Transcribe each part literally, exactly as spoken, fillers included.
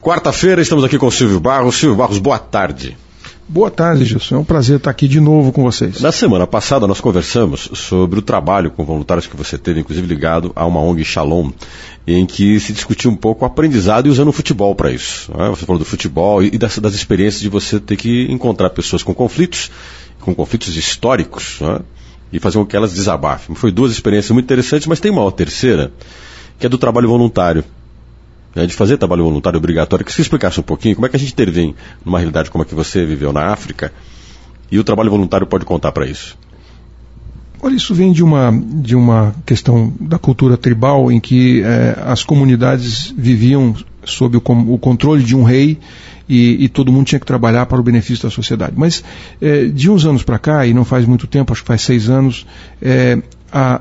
Quarta-feira estamos aqui com o Silvio Barros. Silvio Barros, boa tarde. Boa tarde, Gilson. É um prazer estar aqui de novo com vocês. Na semana passada nós conversamos sobre o trabalho com voluntários que você teve, inclusive ligado a uma O N G Shalom, em que se discutiu um pouco o aprendizado e usando o futebol para isso. Né? Você falou do futebol e das, das experiências de você ter que encontrar pessoas com conflitos, com conflitos históricos, né? E fazer com que elas desabafem. Foi duas experiências muito interessantes, mas tem uma terceira, que é do trabalho voluntário. De fazer trabalho voluntário obrigatório, que você explicasse um pouquinho como é que a gente intervém numa realidade como a que você viveu na África, e o trabalho voluntário pode contar para isso. Olha, isso vem de uma, de uma questão da cultura tribal, em que eh, as comunidades viviam sob o, o controle de um rei, e, e todo mundo tinha que trabalhar para o benefício da sociedade. Mas eh, de uns anos para cá, e não faz muito tempo, acho que faz seis anos, eh, a,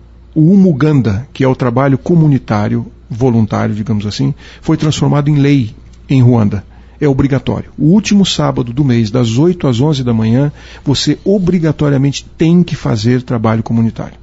o Umuganda, que é o trabalho comunitário, voluntário, digamos assim, foi transformado em lei em Ruanda. É obrigatório. O último sábado do mês, das oito às onze da manhã, você obrigatoriamente tem que fazer trabalho comunitário.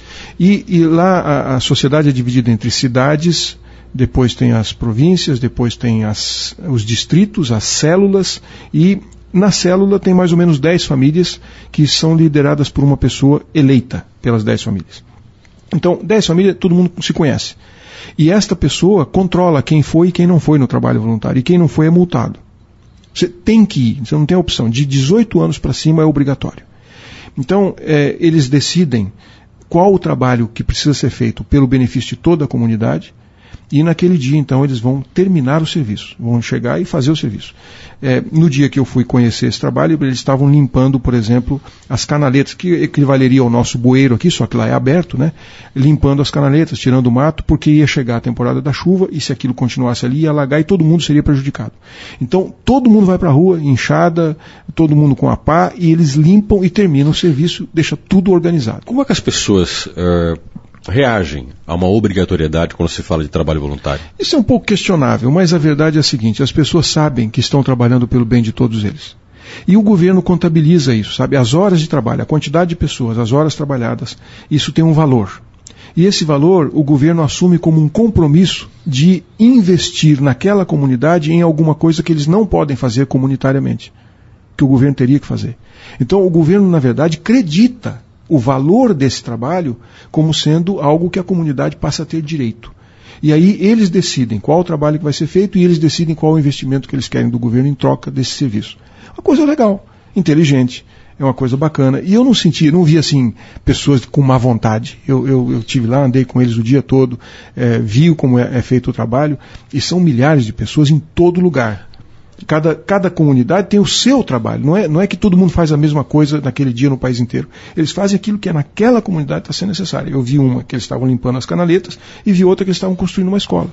E, e lá a, a sociedade é dividida entre cidades, depois tem as províncias, depois tem as, os distritos, as células, e na célula tem mais ou menos dez famílias que são lideradas por uma pessoa eleita pelas dez famílias. Então, dez famílias, todo mundo se conhece. E esta pessoa controla quem foi e quem não foi no trabalho voluntário. E quem não foi é multado. Você tem que ir, você não tem a opção. De dezoito anos para cima é obrigatório. Então, é, eles decidem qual o trabalho que precisa ser feito pelo benefício de toda a comunidade. E naquele dia, então, eles vão terminar o serviço. Vão chegar e fazer o serviço. É, no dia que eu fui conhecer esse trabalho, eles estavam limpando, por exemplo, as canaletas, que equivaleria ao nosso bueiro aqui, só que lá é aberto, né? Limpando as canaletas, tirando o mato, porque ia chegar a temporada da chuva, e se aquilo continuasse ali, ia alagar e todo mundo seria prejudicado. Então, todo mundo vai para a rua, enxada, todo mundo com a pá, e eles limpam e terminam o serviço, deixa tudo organizado. Como é que as pessoas Uh... reagem a uma obrigatoriedade quando se fala de trabalho voluntário? Isso é um pouco questionável, mas a verdade é a seguinte: as pessoas sabem que estão trabalhando pelo bem de todos eles. E o governo contabiliza isso, sabe? As horas de trabalho, a quantidade de pessoas, as horas trabalhadas, isso tem um valor. E esse valor o governo assume como um compromisso de investir naquela comunidade em alguma coisa que eles não podem fazer comunitariamente, que o governo teria que fazer. Então o governo, na verdade, acredita o valor desse trabalho como sendo algo que a comunidade passa a ter direito. E aí eles decidem qual o trabalho que vai ser feito e eles decidem qual o investimento que eles querem do governo em troca desse serviço. Uma coisa legal, inteligente, é uma coisa bacana. E eu não senti, não vi assim, pessoas com má vontade. Eu, eu, eu estive lá, andei com eles o dia todo, é, vi como é, é feito o trabalho, e são milhares de pessoas em todo lugar. Cada, cada comunidade tem o seu trabalho. Não é, não é que todo mundo faz a mesma coisa naquele dia no país inteiro. Eles fazem aquilo que é naquela comunidade está sendo necessário. Eu vi uma que eles estavam limpando as canaletas e vi outra que eles estavam construindo uma escola.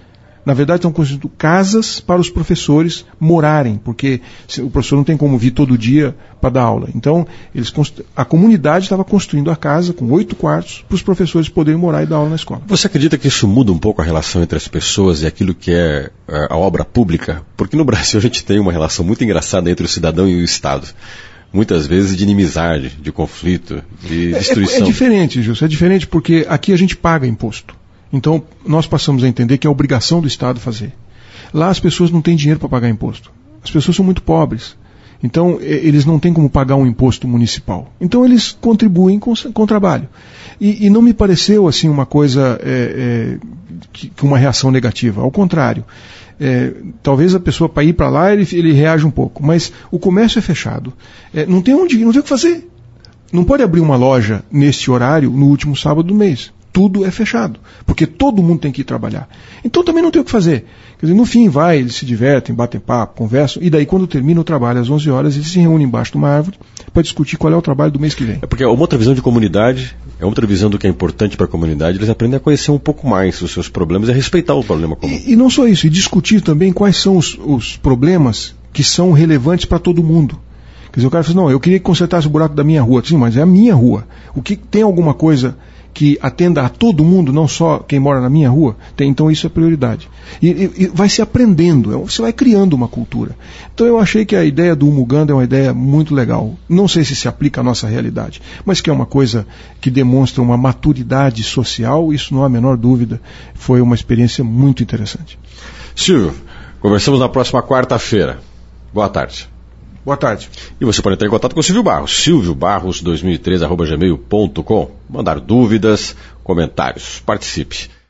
Na verdade, estão construindo casas para os professores morarem, porque o professor não tem como vir todo dia para dar aula. Então, eles constru... a comunidade estava construindo a casa com oito quartos para os professores poderem morar e dar aula na escola. Você acredita que isso muda um pouco a relação entre as pessoas e aquilo que é a obra pública? Porque no Brasil a gente tem uma relação muito engraçada entre o cidadão e o Estado. Muitas vezes de inimizade, de conflito, de destruição. É, é, é diferente, Gilson. É diferente porque aqui a gente paga imposto. Então, nós passamos a entender que é obrigação do Estado fazer. Lá as pessoas não têm dinheiro para pagar imposto. As pessoas são muito pobres. Então, eles não têm como pagar um imposto municipal. Então, eles contribuem com, com o trabalho. E, e não me pareceu assim uma coisa, é, é, que, que uma reação negativa. Ao contrário. É, talvez a pessoa, para ir para lá, ele, ele reage um pouco. Mas o comércio é fechado. É, não tem onde, não tem o que fazer. Não pode abrir uma loja neste horário no último sábado do mês. Tudo é fechado, porque todo mundo tem que ir trabalhar. Então também não tem o que fazer. Quer dizer, no fim vai, eles se divertem, batem papo, conversam, e daí quando termina o trabalho às onze horas, eles se reúnem embaixo de uma árvore para discutir qual é o trabalho do mês que vem. É porque é uma outra visão de comunidade, é outra visão do que é importante para a comunidade, eles aprendem a conhecer um pouco mais os seus problemas e a respeitar o problema comum. E, e não só isso, e discutir também quais são os, os problemas que são relevantes para todo mundo. Quer dizer, o cara fala, não, eu queria que consertasse o buraco da minha rua. Sim, mas é a minha rua. O que tem alguma coisa que atenda a todo mundo, não só quem mora na minha rua, tem, então isso é prioridade. E, e, e vai se aprendendo, você vai criando uma cultura. Então eu achei que a ideia do Umuganda é uma ideia muito legal. Não sei se se aplica à nossa realidade, mas que é uma coisa que demonstra uma maturidade social, isso não há a menor dúvida, foi uma experiência muito interessante. Silvio, Conversamos na próxima quarta-feira. Boa tarde. Boa tarde. E você pode entrar em contato com o Silvio Barros, silvio barros dois mil e treze arroba gmail ponto com. Mandar dúvidas, comentários. Participe.